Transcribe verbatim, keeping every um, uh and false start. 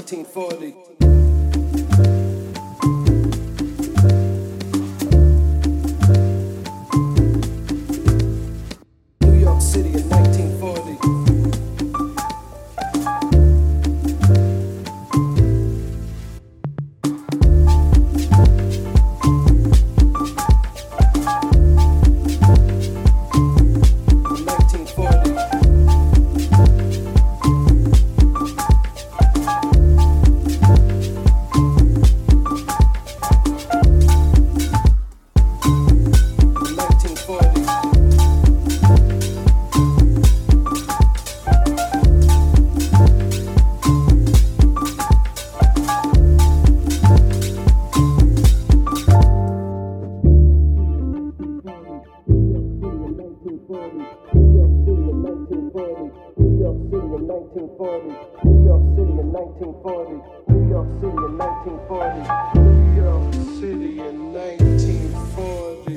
nineteen forty. New York City in nineteen forty. New York City in nineteen forty. New York City in nineteen forty. New York City in nineteen forty.